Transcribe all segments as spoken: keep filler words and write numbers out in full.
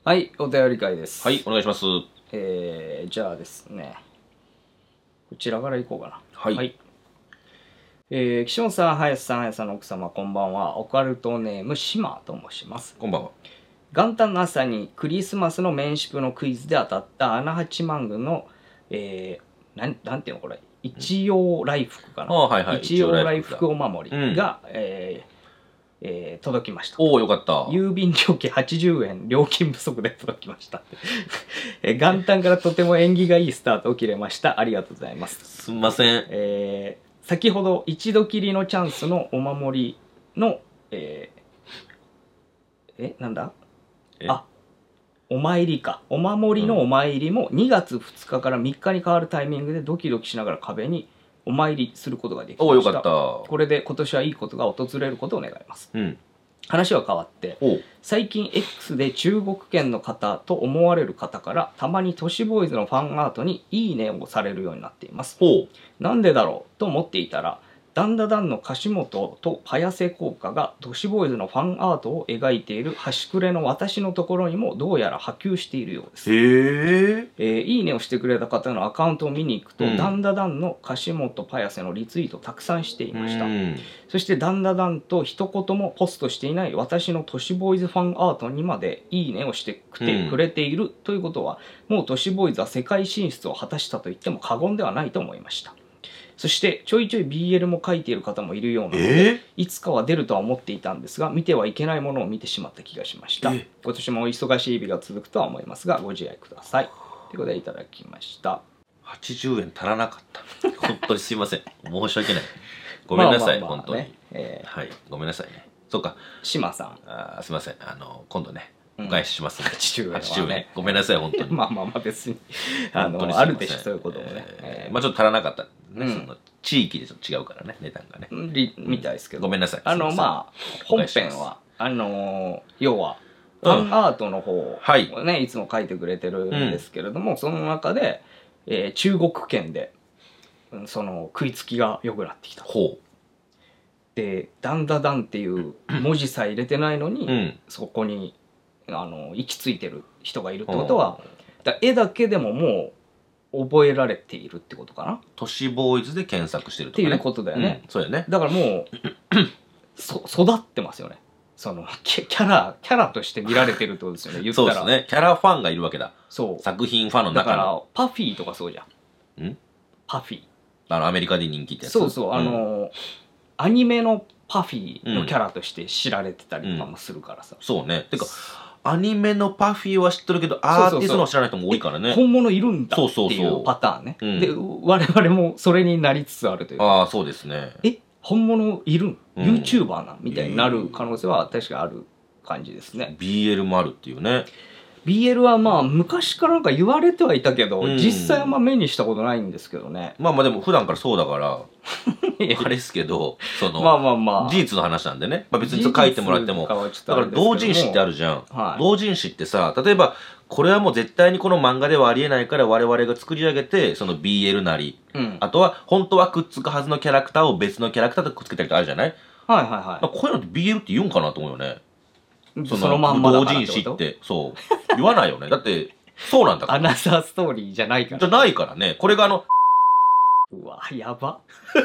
はい、お便り会です。 はい、お願いします。 えー、じゃあですね、こちらからいこうかな。 はい。はい、 えー、岸本さん、林さん、林さんの奥様、こんばんは。オカルトネーム、シマと申します。 こんばんは。 元旦の朝にクリスマスのメンシプのクイズで当たった穴八幡宮の、えー、なん、なんていうのこれ、一葉来福かな。 あ、はいはい、 一葉来福お守りが、うん、えーえー、届きました。 おお、よかった。 郵便料金はちじゅうえん、料金不足で届きました。えー、元旦からとても縁起がいいスタートを切れました。ありがとうございます。 すみません。 えー、先ほど一度きりのチャンスのお守りの、えー、え、なんだあ、お参りか。お守りのお参りもにがつふつかからみっかに変わるタイミングでドキドキしながら壁にお参りすることができました。 お、よかった。 これで今年はいいことが訪れることを願います。 うん、 話は変わって、最近 X で中国圏の方と思われる方からたまに都市ボーイズのファンアートにいいねをされるようになっています。なんでだろうと思っていたら、ダンダダンの樫本とパヤセ効果が都市ボーイズのファンアートを描いている端くれの私のところにもどうやら波及しているようです。 へー、 えー、いいねをしてくれた方のアカウントを見に行くと、うん、ダンダダンの樫本パヤセのリツイートをたくさんしていました。そしてダンダダンと一言もポストしていない私の都市ボーイズファンアートにまでいいねをしてくてくれているということは、もう都市ボーイズは世界進出を果たしたと言っても過言ではないと思いました。そしてちょいちょい ビーエル も書いている方もいるようなので、えー、いつかは出るとは思っていたんですが、見てはいけないものを見てしまった気がしました。今年もお忙しい日々が続くとは思いますがご自愛ください。ということでいただきました。 はちじゅうえん足らなかった本当にすいません、申し訳ない、ごめんなさい。まあまあまあ、ね、本当に、えー、はい、ごめんなさいね。そうか、 島さん、 あ、すいません、あの今度ねお返しします、ね、 はちじゅうえんはね、 はちじゅうえんごめんなさい本当に。 まあまあまあ別にあのあるでしょそういうこともね、 えー、まあちょっと足らなかったね、うん、その地域でちょっと違うからね、値段がね、 みたいですけど、 ごめんなさい。 あのまあ本編はあの要はファンアートの方をね、うん、はい、いつも書いてくれてるんですけれども、うん、その中で、えー、中国圏でその食いつきが良くなってきた。ほうでダンダダンっていう文字さえ入れてないのに、うん、そこにあの行き着いてる人がいるってことは、だ絵だけでももう覚えられているってことかな。 都市ボーイズで検索してるとかね。 っていうことだよね。 うん、そうやね。 だからもうそ育ってますよね。そのキャラキャラとして見られてるってことですよね。言ったら。 そうですね。キャラファンがいるわけだ。 そう。 作品ファンの中の。 だからパフィーとかそうじゃん。ん？パフィー。 あのアメリカで人気ってやつ。 そうそう、あの、うん、アニメのパフィーのキャラとして知られてたりとかもするからさ。 うん、そうね。てかアニメのパフィーは知ってるけどアーティストの知らない人も多いからね。 本物いるんだっていうパターンね。そうそうそう、うん、で我々もそれになりつつあるというか。 ああ、そうですね。 え、本物いるん、うん、YouTuber なみたいになる可能性は確かある感じですね。 ビーエル もあるっていうね。 ビーエル はまあ昔からなんか言われてはいたけど、うん、実際はまあ目にしたことないんですけどね。 まあまあでも普段からそうだからあれですけど、そのまあまあまあ事実の話なんでね、まあ、別に書いてもらっても、だから同人誌ってあるじゃん、はい、同人誌ってさ、例えばこれはもう絶対にこの漫画ではありえないから我々が作り上げて、その ビーエル なり、うん、あとは本当はくっつくはずのキャラクターを別のキャラクターとくっつけたりとかあるじゃない。 はいはいはい。 こういうのって ビーエル って言うんかなと思うよね。 そのまんまだからってこと。 同人誌ってそう言わないよね。だってそうなんだから。 アナザーストーリーじゃないから。 じゃないからね。これがあのうわやば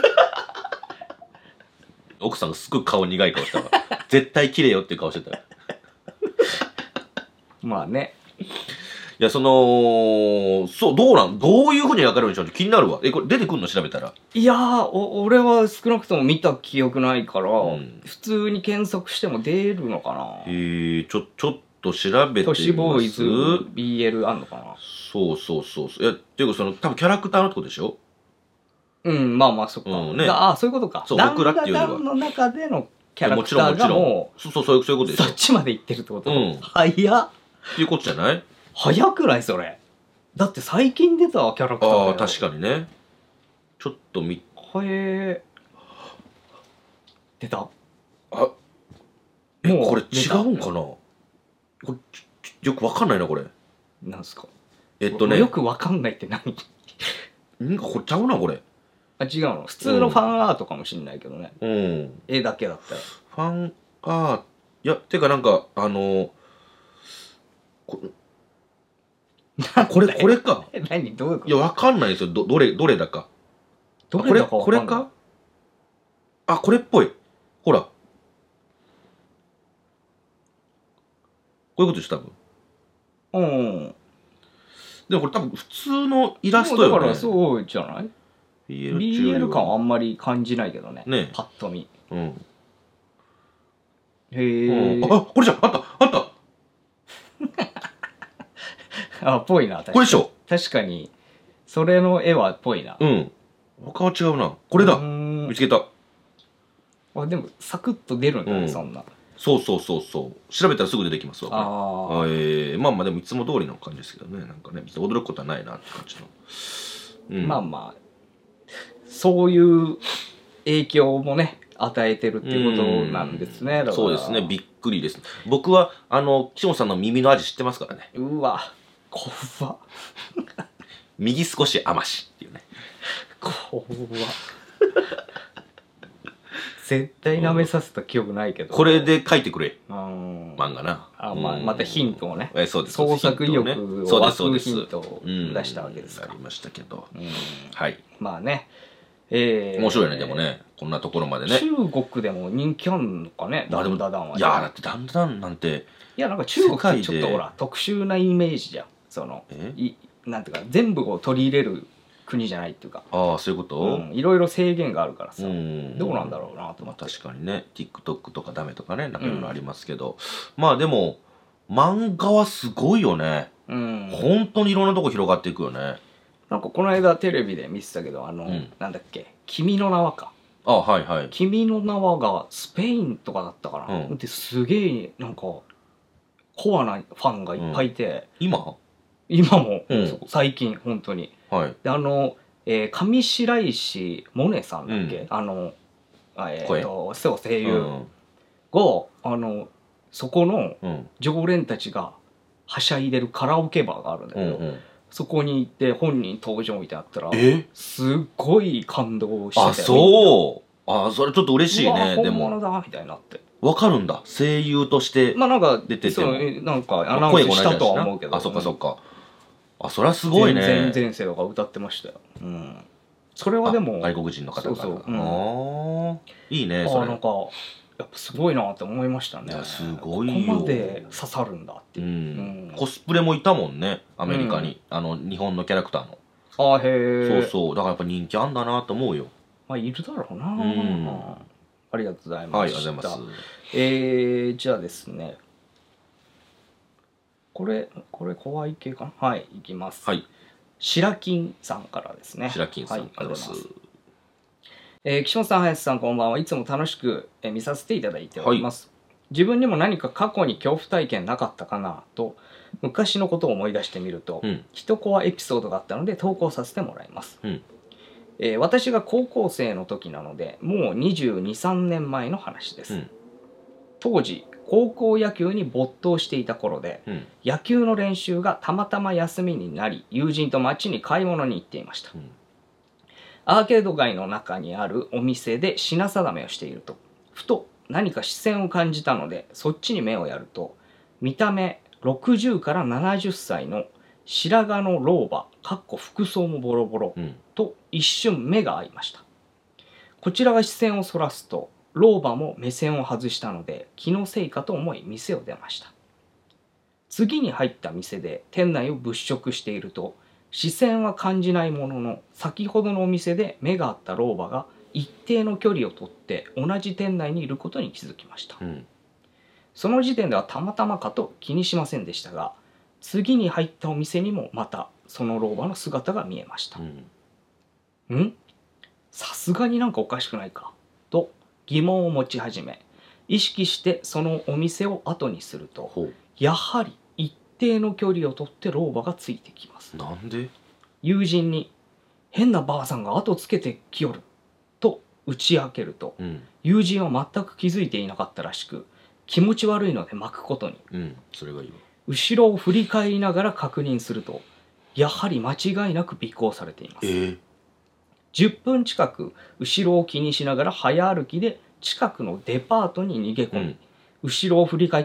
奥さんがすごい顔苦い顔したわ絶対綺麗よっていう顔してたまあね。 いや、そのそうどうなんどういうふうに描かれるんでしょうって気になるわ。え、これ出てくるの調べたら。 いやー、お俺は少なくとも見た記憶ないから、うん、普通に検索しても出るのかな。 えー、ちょちょっと調べてみます。 都市ボーイズ ビーエル あんのかな。 そうそうそうそう。いやっていうかその多分キャラクターのってことでしょ。 うん、まあまあそっか、うんね、ああそういうことか。 そう、僕らっていうよりはダンダダンの中でのキャラクターがもうそうそうそういうことでしょ。 そっちまで行ってるってこと。うん、早っっていうことじゃない。 早くないそれ。だって最近出たキャラクターだよ。 ああ確かにね。ちょっとみへえ出た。 あえもうこれ違うんかな。これよくわかんないなこれ。 なんすか。 えっとねよくわかんないって何。 なんかこれちゃうなこれ。 あ違うの。普通のファンアートかもしんないけどね。 うん。 絵だけだったら。 ファンアートいやてかなんかあのここれこれか。 何どういうこと？ いやわかんないですよ。どどれどれだか。 どれだかわかんない。 これこれか。あ、これっぽい。ほら。こういうことでしょ多分。 うん。 でもこれ多分普通のイラストよね。 だからそうじゃない？ ビービーエル 感はあんまり感じないけどね。 ね。 パッと見。 うん。 へえ、 うん。あ、これじゃん。あったあったあ、ぽいな。確かにこれでしょ。 確かにそれの絵はっぽいな。 うん。他は違うな。これだ。見つけた。 あ、でもサクッと出るんだね、うん、そんな。 そうそうそうそう。調べたらすぐ出てきますわ。 ああ。 えー、まあまあでもいつも通りの感じですけどね。なんかね、別に驚くことはないなって感じの。 うん、まあまあそういう影響もね与えてるっていうことなんですね。だからそうですね。びっくりです。僕はあの岸本さんの耳の味知ってますからね。 うわ、怖っ。 右少し甘しっていうね。 怖っ。絶対舐めさせた記憶ないけど。 これで書いてくれ。 漫画な。 あ、まあ、またヒントをね。 え、そうです。 創作意欲を湧くヒントを出したわけですか。 ありましたけど。はい。 まあね。えー、面白いね、でもね。こんなところまでね。 中国でも人気あんのかね、ダンダダンは。 いやだってダンダダンなんて。 いや、なんか中国ってちょっとほら、特殊なイメージじゃん。その、いなんていうか、全部を取り入れる国じゃないっていうか。 ああ、そういうこと？ いろいろ制限があるからさ。どうなんだろうなと思って。 確かにね、TikTok とかダメとかね、なんかいろいろありますけど。まあでも、漫画はすごいよね。本当にいろんなとこ広がっていくよね。 なんかこの間テレビで見てたけど、あの、なんだっけ、君の名はか。 あ、はいはい。 君の名はがスペインとかだったかな。うん、ですげえなんかコアなファンがいっぱいいて、うん、 今今も、うん、最近本当に。 はい、 であの、えー、上白石萌音さんだっけ、うん、あのえー、っとそう声優、うん、があのそこの常連たちがはしゃいでるカラオケバーがあるんだけど、うんうん、そこに行って本人登場みたいなったらすっごい感動してて。 あ、そう。あ、それちょっと嬉しいね。 でも本物だみたいになってわかるんだ、声優としてまあなんか出てても、 なんかアナウンスしたとは思うけど。 あ、そっかそっか。あ、そりゃすごいね。 全然前世とか歌ってましたよ。うん。それはでも外国人の方が。 そうそう、 うん、ああ、いいね。それあ、なんかやっぱすごいなって思いましたね。 いや、すごいよ。 ここまで刺さるんだっていう、うんうん、コスプレもいたもんね、アメリカに、うん、あの日本のキャラクターの。 あ、へえ。 そうそう、だからやっぱ人気あんだなと思うよ。 まあいるだろうな。うん、ありがとうございました。 はい、ありがとうございます。 えー、じゃあですね、これこれ怖い系かな。はい、いきます。 はい。 白金さんからですね。 白金さん、 はい、ありがとうございます。えー、岸本さん、林さん、こんばんは。いつも楽しく、えー、見させていただいております、はい。自分にも何か過去に恐怖体験なかったかなと昔のことを思い出してみると、うん、一コアエピソードがあったので投稿させてもらいます、うん。えー、私が高校生の時なのでもうにじゅうに、さんねんまえの話です、うん。当時高校野球に没頭していた頃で、うん、野球の練習がたまたま休みになり友人と街に買い物に行っていました、うん。アーケード街の中にあるお店で品定めをしているとふと何か視線を感じたのでそっちに目をやると見た目ろくじゅうからななじゅっさいの白髪の老婆かっこ服装もボロボロ、うん、と一瞬目が合いました。こちらが視線をそらすと老婆も目線を外したので気のせいかと思い店を出ました。次に入った店で店内を物色していると視線は感じないものの先ほどのお店で目が合った老婆が一定の距離をとって同じ店内にいることに気づきました、うん、その時点ではたまたまかと気にしませんでしたが次に入ったお店にもまたその老婆の姿が見えました、うん、ん？さすがになんかおかしくないかと疑問を持ち始め意識してそのお店を後にするとやはり一定の距離をとって老婆がついてきます。 なんで？ 友人に変なばあさんが後つけてきよると打ち明けると、うん、友人は全く気づいていなかったらしく気持ち悪いので巻くことに、 うん、それがいいわ。 後ろを振り返りながら確認するとやはり間違いなく尾行されています、えー、じゅっぷん近く後ろを気にしながら早歩きで近くのデパートに逃げ込み、うん、後ろを振り返っても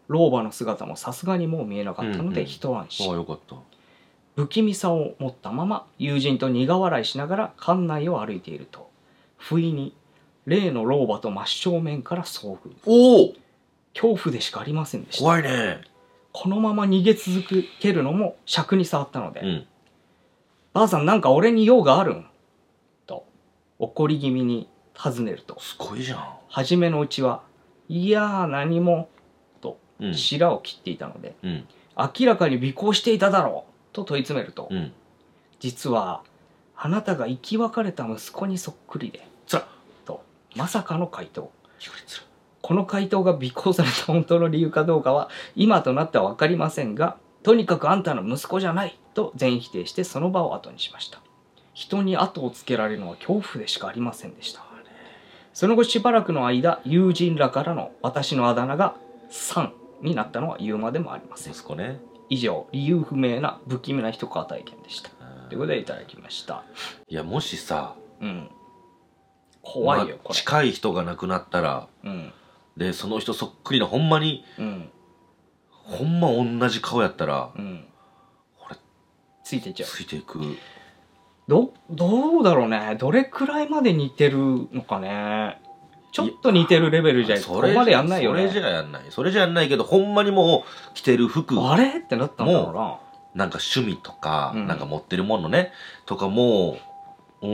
老婆の姿もさすがにもう見えなかったので一安心、 ああよかった。 不気味さを持ったまま友人と苦笑いしながら館内を歩いていると、不意に例の老婆と真正面から遭遇。 おお恐怖でしかありませんでした。 怖いね。 このまま逃げ続けるのも尺に触ったので、 うん、 ばあさんなんか俺に用があるんと怒り気味に尋ねると、 すごいじゃん。 初めのうちはいやー何もと白を切っていたので、 うん、 明らかに尾行していただろうと問い詰めると、 うん、 実はあなたが生き別れた息子にそっくりでつらとまさかの回答。この回答が尾行された本当の理由かどうかは今となっては分かりませんが、とにかくあんたの息子じゃないと全否定してその場を後にしました。人に後をつけられるのは恐怖でしかありませんでした。その後しばらくの間、友人らからの私のあだ名がサンになったのは言うまでもありません。 息子ね。 以上、理由不明な不気味な一皮体験でした。ということでいただきました。 いやもしさ、 うん、怖いよ、これ。 近い人が亡くなったら、うん、でその人そっくりなほんまに、うん、ほんま同じ顔やったら、うん、 俺ついていっちゃう。 ついていく。 どどうだろうね。どれくらいまで似てるのかね。ちょっと似てるレベルじゃそこまでやんないよね。 それじゃやんない。それじゃやんないけど、ほんまにもう着てる服あれってなったんだろうな。 なんか趣味とか、うん、なんか持ってるものねとかもう、うん、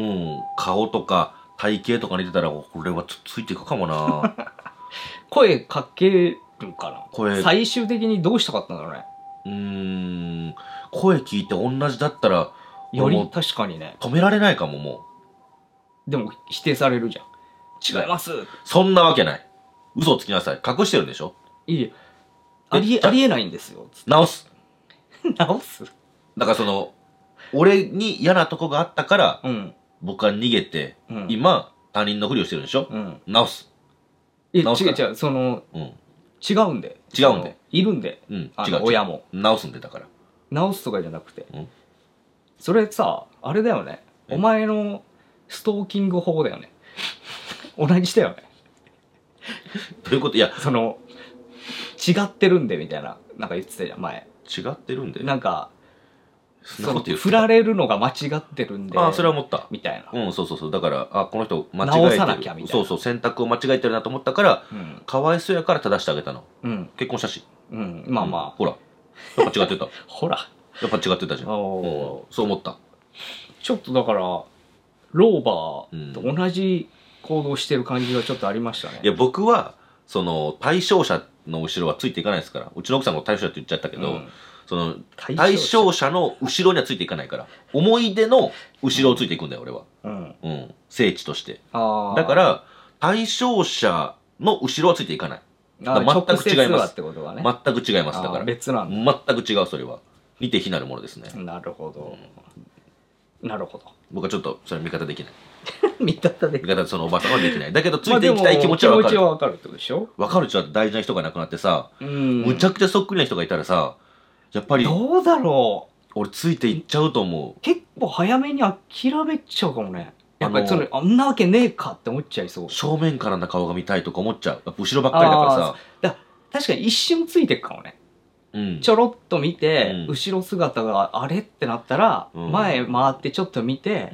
顔とか体型とか似てたらこれは つ, ついていくかもな。 声かけるかな。 声最終的にどうしたかったんだろうね。 うーん、声聞いて同じだったらより確かにね止められないかも。もうでも否定されるじゃん。違います。 そんなわけない。嘘をつきなさい。隠してるんでしょ。 いいありえありえないんですよ。 直す直すだからその俺に嫌なとこがあったから、うん、僕は逃げて、うん、今他人のふりをしてるんでしょ、うん、直す。 いや違う違う、その、うん、違うんで違うんでいるんで、うん、違う親も直すんで。だから直すとかじゃなくて、うん、それさあれだよね、お前のストーキング法だよね。同じだよね。 どういうこと。いやその違ってるんでみたいななんか言ってたじゃん前。 違ってるんでなんかその振られるのが間違ってるんで、 ああそれは思ったみたいな。 うんそうそうそう。だからあこの人間違えてる、 直さなきゃみたいな。 そうそう選択を間違えてるなと思ったから、うん、かわいそうやから正してあげたの、うん、結婚したし、 うん、まあまあ、うん、 ほらやっぱ違ってた。 ほらやっぱ違ってたじゃん、うん、そう思った。 ちょっとだからローバーと同じ行動してる感じがちょっとありましたね、 うん、いや僕はその対象者の後ろはついていかないですから。うちの奥さんも対象者って言っちゃったけど、うん、その対象者の後ろにはついていかないから、思い出の後ろをついていくんだよ俺は、うんうん、聖地として。あだから対象者の後ろはついていかない。だ全く違います、ね、全く違います。だから別なんだ。 全く違う。それは似て非なるものですね。 なるほど、うん、なるほど。 僕はちょっとそれ味方できない。 味方で味方そのおばさんはできない。だけどついていきたい気持ちは分かる。 気持ちは分かるってことでしょ。 分かる。ちょっと大事な人が亡くなってさ、むちゃくちゃそっくりな人がいたらさ、やっぱりどうだろう、俺ついていっちゃうと思う。 結構早めに諦めちゃうかもね。やっぱりそのあんなわけねえかって思っちゃいそう。 正面からの顔が見たいとか思っちゃう。やっぱ後ろばっかりだからさ。 だ確かに一瞬ついてくかもね、うん、ちょろっと見て、うん、後ろ姿があれってなったら、うん、前回ってちょっと見て、うん、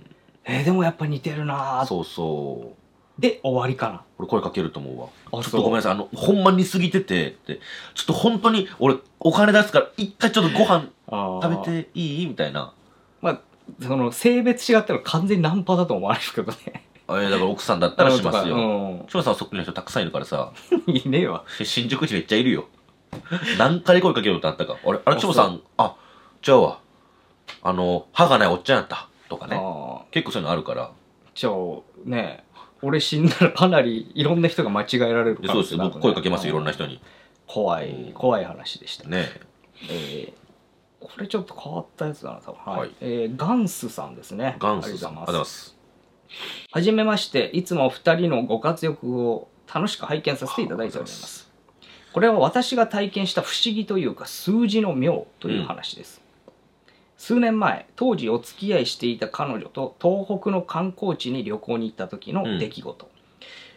えー、でもやっぱ似てるなー。 そうそうで終わりかな。 俺声かけると思うわ。ちょっとごめんなさい、あのほんま似すぎててってちょっと本当に俺お金出すから一回ちょっとご飯食べていいみたいな。 まあその性別違ったら完全にナンパだと思われるけどね。 えー、だから奥さんだったらしますよ。翔、うん、さんはそっくりな人たくさんいるからさ。 いねえわ。 新宿にめっちゃいるよ。何回声かけようってあったか。あれあれ翔さん、あ違うわ、あの歯がないおっちゃんやったとかね。結構そういうのあるから。 じゃあね俺死んだらかなりいろんな人が間違えられるから、ね、そうですよ。僕声かけますよ、いろんな人に。 怖い怖い話でしたね。 えー、これちょっと変わったやつだな多分。はい、はい、えー、ガンスさんですね。 ガンスさん、ありがとうございます。 はじめまして。いつもお二人のご活躍を楽しく拝見させていただいております。これは私が体験した不思議というか数字の妙という話です、うん、数年前当時お付き合いしていた彼女と東北の観光地に旅行に行った時の出来事、うん、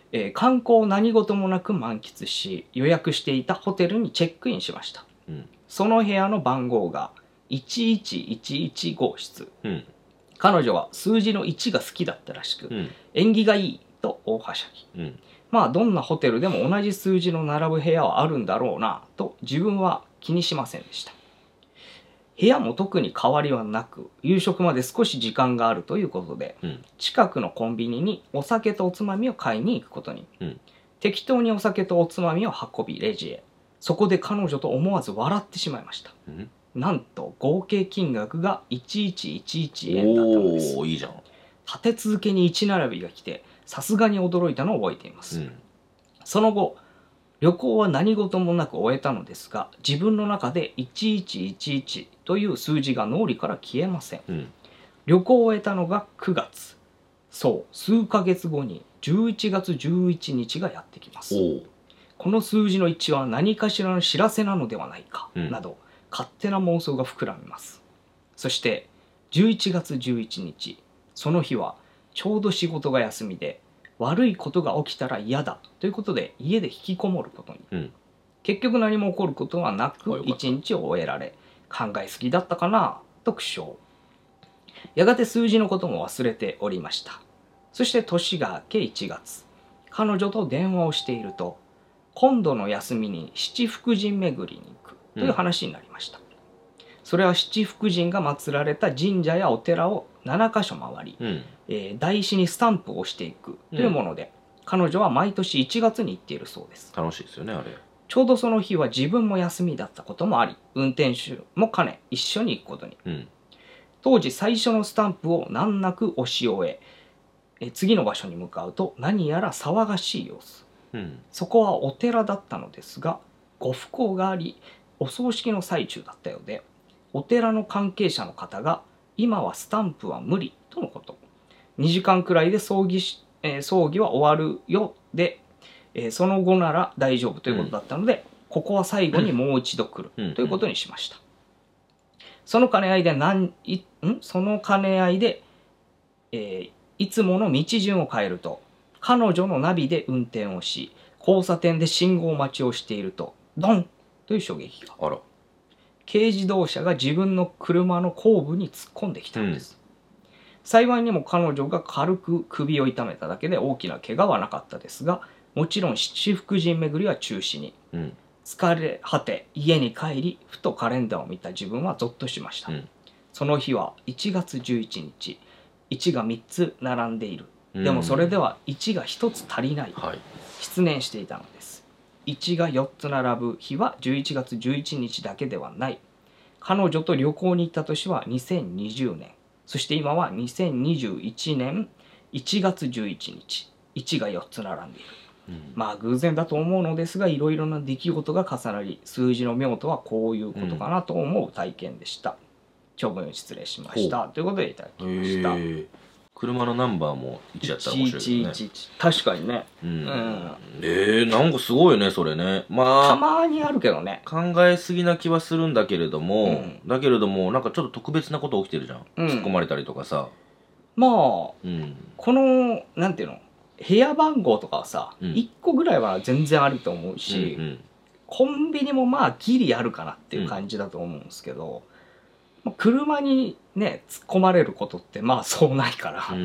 えー、観光を何事もなく満喫し、予約していたホテルにチェックインしました。うん、その部屋の番号がいちいちいちいち号室。うん、彼女は数字のいちが好きだったらしく、うん、縁起がいいと大はしゃぎ。うん、まあどんなホテルでも同じ数字の並ぶ部屋はあるんだろうなと自分は気にしませんでした。部屋も特に変わりはなく、夕食まで少し時間があるということで、うん、近くのコンビニにお酒とおつまみを買いに行くことに、うん、適当にお酒とおつまみを運びレジへ。そこで彼女と思わず笑ってしまいました。うん、なんと合計金額がいちいちいちいちえんだったのです。 おー、いいじゃん。 立て続けにいち並びが来て、さすがに驚いたのを覚えています。うん、その後、旅行は何事もなく終えたのですが、自分の中でいちいちいちいちという数字が脳裏から消えません。うん、旅行を終えたのがくがつ。そう、数ヶ月後にじゅういちがつじゅういちにちがやってきます。この数字のいちは何かしらの知らせなのではないか、うん、など勝手な妄想が膨らみます。そしてじゅういちがつじゅういちにち、その日はちょうど仕事が休みで、悪いことが起きたら嫌だということで家で引きこもることに、うん、結局何も起こることはなく一日を終えられ、考えすぎだったかなと苦笑。やがて数字のことも忘れておりました。そして年が明けいちがつ、彼女と電話をしていると、今度の休みに七福神巡りに行くという話になりました。うん、それは七福神が祀られた神社やお寺をななかしょ回り、うん、えー、台紙にスタンプを押していくというもので、うん、彼女は毎年いちがつに行っているそうです。 楽しいですよね、あれ。 ちょうどその日は自分も休みだったこともあり、運転手も兼ね一緒に行くことに。うん、当時最初のスタンプを難なく押し終え、え次の場所に向かうと何やら騒がしい様子。うん、そこはお寺だったのですが、ご不幸がありお葬式の最中だったようで、お寺の関係者の方が今はスタンプは無理とのこと。にじかんくらいで葬儀し、えー、葬儀は終わるよで、えー、その後なら大丈夫ということだったので、うん、ここは最後にもう一度来る、うん、ということにしました。その兼ね合いで何いんその兼ね合いで、えー、いつもの道順を変えると、彼女のナビで運転をし、交差点で信号待ちをしていると、ドンという衝撃が。 あら。 軽自動車が自分の車の後部に突っ込んできたのです。うん、幸いにも彼女が軽く首を痛めただけで大きな怪我はなかったですが、もちろん七福神巡りは中止に。うん、疲れ果て家に帰り、ふとカレンダーを見た自分はゾッとしました。うん、その日はいちがつじゅういちにち、いちがみっつ並んでいる。でもそれではいちがひとつ足りない。はい、失念していたのです。いちがよっつ並ぶ日はじゅういちがつじゅういちにちだけではない。彼女と旅行に行った年はにせんにじゅうねん。そして今はにせんにじゅういちねんいちがつじゅういちにち。いちがよっつ並んでいる。うん、まあ偶然だと思うのですが、いろいろな出来事が重なり、数字の妙とはこういうことかなと思う体験でした。長文失礼しました。ということでいただきました。 車のナンバーもいちやったら面白いですね。いちいちいち確かにね。 うん。うん、えー、なんかすごいね、それね。まあ。 たまにあるけどね。 考えすぎな気はするんだけれども、うん、だけれども、なんかちょっと特別なこと起きてるじゃん。うん、突っ込まれたりとかさ。 まあ、うん、この、なんていうの、部屋番号とかはさ、うん、いっこぐらいは全然あると思うし、うんうん、コンビニもまあギリあるかなっていう感じだと思うんですけど、うん、車にね突っ込まれることってまあそうないから、うん、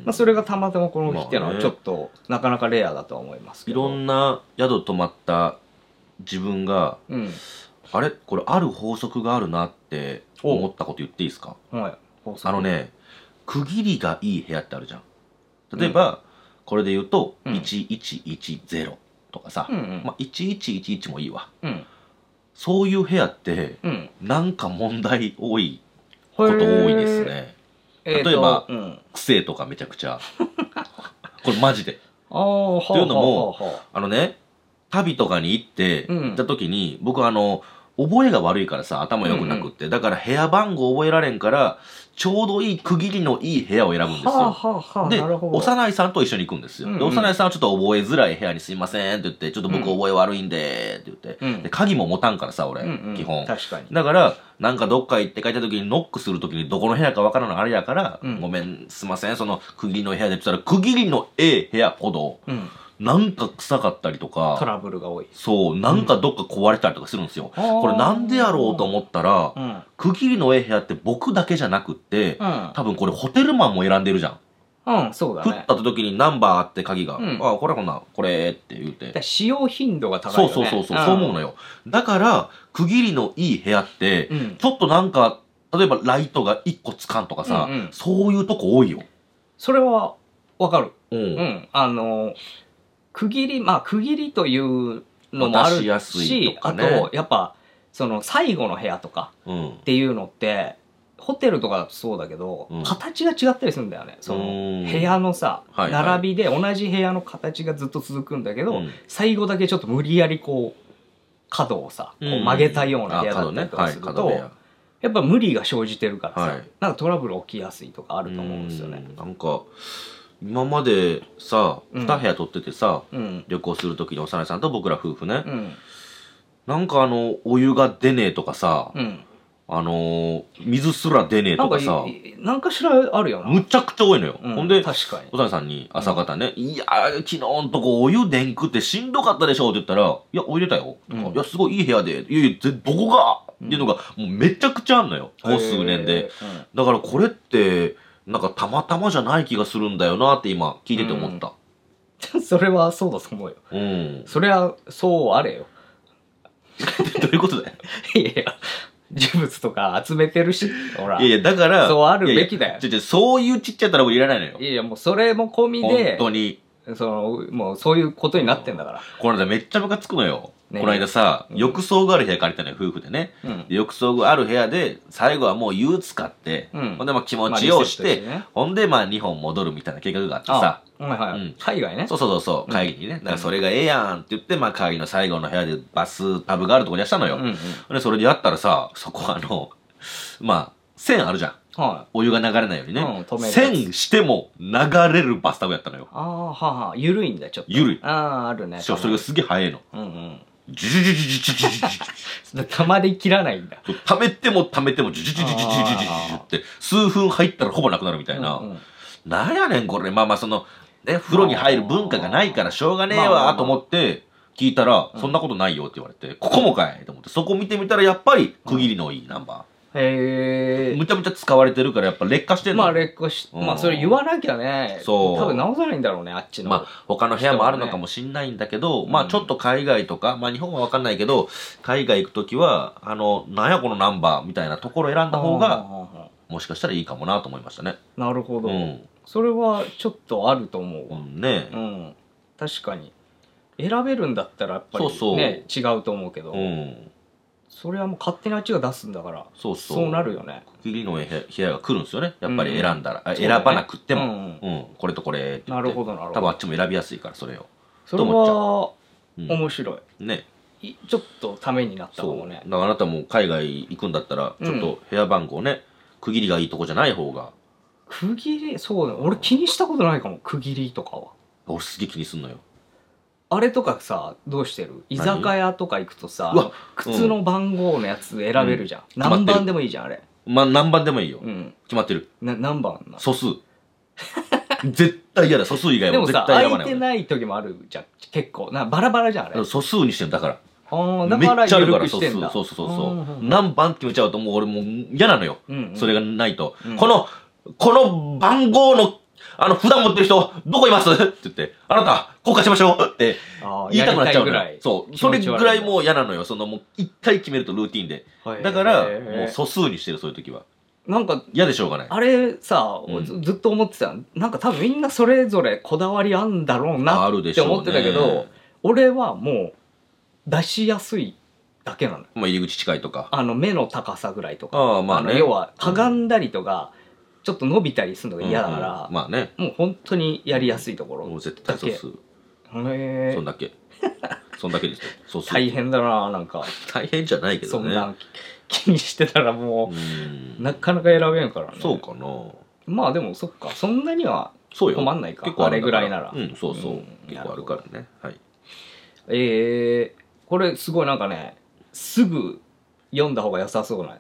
まあそれがたまたまこの日っていうのはちょっとなかなかレアだとは思いますけど、 いろんな宿泊まった自分が、うん、あれこれある法則があるなって思ったこと言っていいですか？はい、法則。あのね、区切りがいい部屋ってあるじゃん。例えば、うん、これで言うと、うん、いちいちいちゼロとかさ、うんうん、まあ、いちいちいちいちもいいわ、うん、そういう部屋って、うん、なんか問題多いこと多いですね。例えば、えーうん、癖とかめちゃくちゃこれマジであというのも、はあはあ、あのね旅とかに行って行った時に、うん、僕あの覚えが悪いからさ、頭良くなくって、うんうん、だから部屋番号覚えられんからちょうどいい区切りのいい部屋を選ぶんですよ。はあはあはあ、で幼いさんと一緒に行くんですよ、うんうん、で幼いさんはちょっと覚えづらい部屋にすいませんって言って、ちょっと僕覚え悪いんでって言って、うん、で鍵も持たんからさ俺、うんうん、基本確かに。だからなんかどっか行って帰った時にノックする時にどこの部屋かわからないあれやから、うん、ごめんすいませんその区切りの部屋でって言ったら、区切りのええ部屋ほど、うん、 なんか臭かったりとかトラブルが多い。 そうなんかどっか壊れたりとかするんですよ、うん、これなんでやろうと思ったら、うん、区切りのええ部屋って僕だけじゃなくって、うん、多分これホテルマンも選んでるじゃん。 うん、そうだね。 振った時にナンバーあって鍵が、うん、あ、これほんな、これって言うて。 使用頻度が高いよね。 そうそうそうそう、うん、そう思うのよ。だから、区切りのいい部屋って、うん、ちょっとなんか、例えばライトがいっこつかんとかさ、うんうん、そういうとこ多いよ。 それは、わかる。うん。うん。あの、区切り、まあ、区切りというのもあるし、やすいとかね、あと、やっぱ、その、最後の部屋とかっていうのって、うん、ホテルとかだとそうだけど、うん、形が違ったりするんだよね。その、部屋のさ、はいはい、並びで同じ部屋の形がずっと続くんだけど、うん、最後だけちょっと無理やりこう、角をさ、こう曲げたような部屋だったりとかすると、うんねはい、やっぱ無理が生じてるからさ、はい、なんかトラブル起きやすいとかあると思うんですよね。 なんか、今までさ、に部屋取っててさ、うん、旅行する時に幼いさんと僕ら夫婦ね、うん、なんかあの、お湯が出ねえとかさ、うん、あのー、水すら出ねえとかさ、 なんかしらあるよな。 むちゃくちゃ多いのよ。うん、ほんで、 確かに。 幼いさんに朝方ね、うん、いやー、昨日んとこお湯でんくってしんどかったでしょって言ったら、いや、お湯出たよ。うん、いや、すごいいい部屋で、いやいや、どこが、うん、っていうのが、もうめちゃくちゃあんのよ。ここ数年で。だからこれって、なんかたまたまじゃない気がするんだよなって今聞いてて思った。 うん、それはそうだと思うよ。うん。それはそうあれよ。 どういうことだよ。 いやいや、呪物とか集めてるし、ほら。 いやいや、だから、 そうあるべきだよ。 いやいやそういうちっちゃいトラブルいらないのよ。 いやいや、もうそれも込みで、 本当に。 その、もうそういうことになってんだから。 この間めっちゃムカつくのよ。ね、この間さ、うん、浴槽がある部屋借りたのよ、夫婦でね。うん、で浴槽がある部屋で、最後はもう湯使って、うん、ほんでまあ気持ちようして、まあね、ほんでまあ日本戻るみたいな計画があってさ。 はいはい。うん、海外ね。 そうそうそう、会議にね。だからそれがええやんって言って、まあ会議の最後の部屋でバスタブがあるとこにやしたのよ。うんうん、で、それでやったらさ、そこあの、まあ、線あるじゃん。はい、お湯が流れないようにね。うん、線しても流れるバスタブやったのよ。 ああ、はあはあ。ゆるいんだ、ちょっと。 ゆるい。 ああ、あるね。 しかもそれがすげえ早いの。うんうん。ジュジュジュジュジュジュジュジュ。 たまり切らないんだ。 溜めても溜めてもジュジュジュジュジュジュジュジュって、数分入ったらほぼなくなるみたいな。うんうん、なんやねん、これ。まあまあ、その、ね、風呂に入る文化がないからしょうがねえわ、と思って、聞いたら、そんなことないよって言われて、ここもかいと思って、そこ見てみたらやっぱり区切りのいいナンバー。へえ。むちゃむちゃ使われてるからやっぱ劣化してんの。 まあ劣化し、うん、まあそれ言わなきゃね。そう。多分直さないんだろうね、あっちの。 まあ他の部屋もあるのかもしんないんだけど、ね、まあちょっと海外とか、まあ日本はわかんないけど、海外行くときは、あの、なんやこのナンバーみたいなところを選んだ方が、もしかしたらいいかもなと思いましたね。 なるほど。うん、それはちょっとあると思うわ。 うんね。 うん。確かに。選べるんだったらやっぱりね、そうそう違うと思うけど。うん。それはもう勝手にあっちが出すんだから、そうそうそうなるよね。 区切りの部屋が来るんですよね。やっぱり選んだら、うん、選ばなくっても、うん、うん、これとこれって言って。 なるほどなるほど。 多分あっちも選びやすいからそれを。 それは面白い。うん、ね。ちょっとためになったかもね。 だからあなたも海外行くんだったら、ちょっと部屋番号ね、区切りがいいとこじゃない方が。 区切りそうだね。俺気にしたことないかも。区切りとかは。 俺すげえ気にすんのよ。 あれとかさ、どうしてる？居酒屋とか行くとさ、靴の番号のやつ選べるじゃん。うん、何番でもいいじゃん、あれ。 まあ、何番でもいいよ。うん、決まってる。 な、何番な素数。絶対嫌だ、素数以外は絶対選ばない。 でもさ、空いてない時もあるじゃん。結構。な、バラバラじゃん、あれ。 素数にしてんだから。 ああ、だから緩くしてんだ。 そうそうそうそう。何番って決めちゃうともう俺もう嫌なのよ。うんうん、それがないと。うん、この、この番号のあの、普段持ってる人、どこいますって言って、あなた、交換しましょうって言いたくなっちゃうのよ。そう。それぐらいもう嫌なのよ。そのもう一回決めるとルーティンで。だから、もう素数にしてる、そういう時は。 なんか、 嫌でしょうがない。 あれさ、うん、ず, ずっと思ってた。なんか多分みんなそれぞれこだわりあんだろうなって思ってたけど、ね、俺はもう出しやすいだけなの。 まあ入り口近いとか。 あの目の高さぐらいとか。 ああ、まあね。 要は、かがんだりとか、うんちょっと伸びたりするのが嫌だから、うんうん、 まあね、 もう本当にやりやすいところだけ。 もう絶対素数。 へえ。 そんだけ。そんだけですよ。素数。 大変だな、なんか。 大変じゃないけどね。 そんな気にしてたらもう、なかなか選べんからね。 そうかな。 まあでもそっか、そんなには困んないか。 結構あれぐらいなら。 うん、そうそう。うん、結構あるからね。はい。 えー、これすごいなんかね、すぐ読んだ方が良さそうな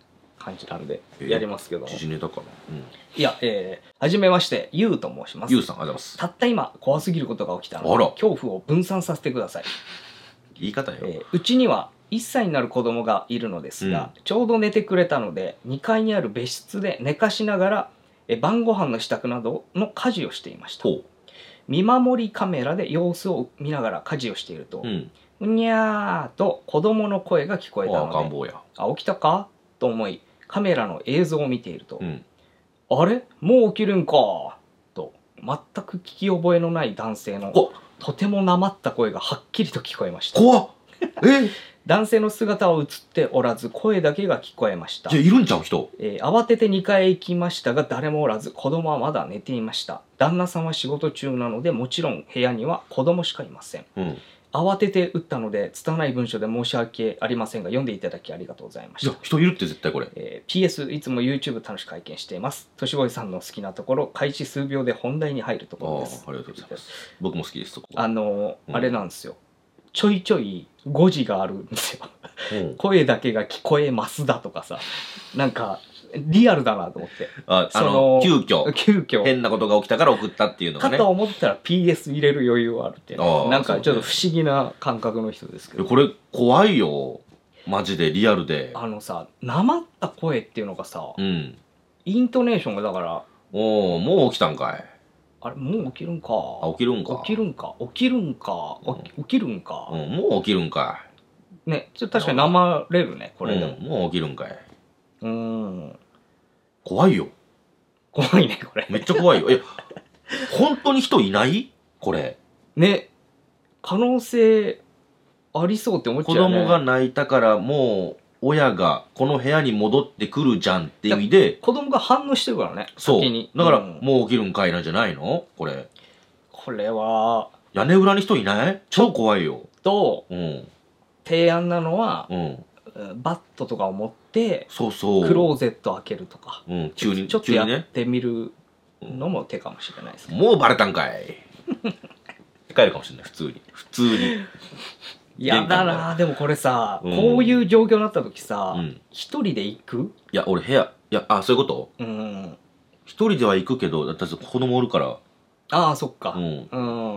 感じなんでやりますけど、 時事ネタかな、うん、 いや、えー、はじめましてゆうと申します。 ゆうさん、ありがとうございます。 たった今怖すぎることが起きたので恐怖を分散させてください。 言い方よ、 えー、うちにはいっさいになる子供がいるのですが、うん、ちょうど寝てくれたのでにかいにある別室で寝かしながらえ晩ご飯の支度などの家事をしていました。見守りカメラで様子を見ながら家事をしていると、うんうにゃーと子供の声が聞こえたので、あ、起きたかと思いカメラの映像を見ていると、うん、あれもう起きるんかと全く聞き覚えのない男性のとてもなまった声がはっきりと聞こえました。 怖っえ男性の姿は映っておらず声だけが聞こえました。 じゃあいるんちゃう人、 えー、慌ててにかい行きましたが誰もおらず子供はまだ寝ていました。旦那さんは仕事中なのでもちろん部屋には子供しかいません、うん慌てて打ったので拙い文章で申し訳ありませんが読んでいただきありがとうございました。 人いるって絶対これ、 えー、ピーエス いつも YouTube 楽しく拝見しています。としぼいさんの好きなところ開始数秒で本題に入るところです。 あ, ありがとうございます。僕も好きです。そこあのーうん、あれなんですよ、ちょいちょい誤字があるんですよ、うん、声だけが聞こえますだとかさなんかリアルだなと思って、 ああの急遽急遽変なことが起きたから送ったっていうのがねかと思ったら ピーエス 入れる余裕はあるっていう、ね、なんかちょっと不思議な感覚の人ですけど、 これ怖いよマジでリアルで。 あのさなまった声っていうのがさ、うん、イントネーションがだからおおもう起きたんかい、 あれもう起きるんかあ起きるんか起きるんか起きるんか、うん、起きるんか、 うん、もう起きるんかいね、ちょっと確かになまれるねこれでも、 うん、もう起きるんかい、 うん怖いよ。 怖いねこれめっちゃ怖いよ。え本当に人いないこれね、可能性ありそうって思っちゃうよね。 子供が泣いたからもう親がこの部屋に戻ってくるじゃんって意味で子供が反応してるからね。 そう先にだから、うん、もう起きるんかいなんじゃないのこれ。 これは屋根裏に人いない超怖いよ。 と、うん、提案なのは、うん、バットとかを持ってそうそうクローゼット開けるとか、 うん、急にちょっとやってみるのも手かもしれないですね。 もうバレたんかい帰るかもしれない普通に普通にやだな。でもこれさ、うん、こういう状況になった時さ、うん、一人で行く？ いや俺部屋いやあそういうこと？うん一人では行くけどだって子供おるから。 ああそっか、うん、 うん、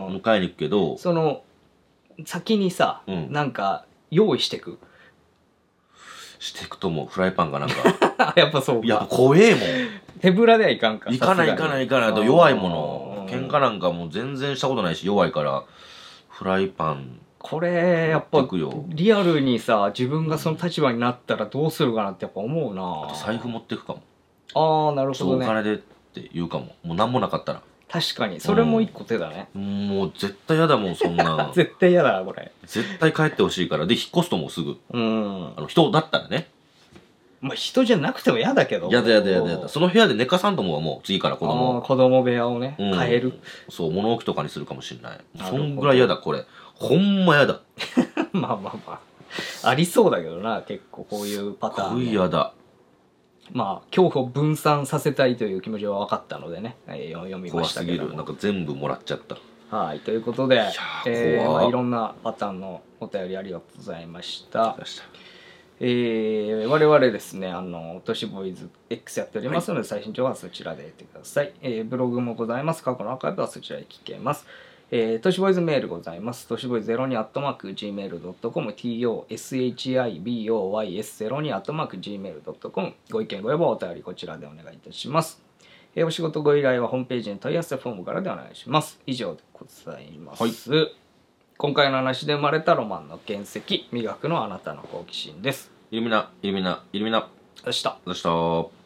迎えに行くけどその先にさ、うん、なんか用意してくしていくと思う。フライパンがなんかやっぱそうか。 いや怖えもん。 手ぶらではいかんか。 行かない行かない行かないと弱いもの。喧嘩なんかもう全然したことないし弱いからフライパン。 これやっぱリアルにさ自分がその立場になったらどうするかなってやっぱ思うな。 あと財布持ってくかも。 ああなるほどね。 お金でって言うかも。もう何もなかったら。 確かにそれも一個手だね、 うん、もう絶対嫌だもんそんな絶対嫌だなこれ。 絶対帰ってほしいからで引っ越すともうすぐ。うんあの人だったらね。 まあ人じゃなくても嫌だけど。 嫌だ嫌だ嫌だ嫌だ。その部屋で寝かさんともはもう次から子供あ子供部屋をね、うん、変える。 そう物置とかにするかもしれない。そんぐらい嫌だこれ。ほんま嫌だまあまあまあありそうだけどな結構こういうパターン、ね、 すごい嫌だ。 まあ恐怖を分散させたいという気持ちは分かったのでね、えー、読みましたけども。 怖すぎる。なんか全部もらっちゃった。 はいということでい、えーまあ、いろんなパターンのお便りありがとうございました。えー、我々ですねあの都市ボーイズ X やっておりますので、はい、最新情報はそちらでやってください。えー、ブログもございます。過去のアーカイブはそちらで聞けます。えー、都市ボーイズメールございます。都市ボーイズゼロにアットマーク ジーメールドットコム トシボーイエスゼロにアットマーク ジーメールドットコム ご意見ご要望お便りこちらでお願いいたします。えー、お仕事ご依頼はホームページに問い合わせフォームからでお願いします。以上でございます。はい、今回の話で生まれたロマンの原石磨くのあなたの好奇心です。 イルミナイルミナイルミナでした。 でした。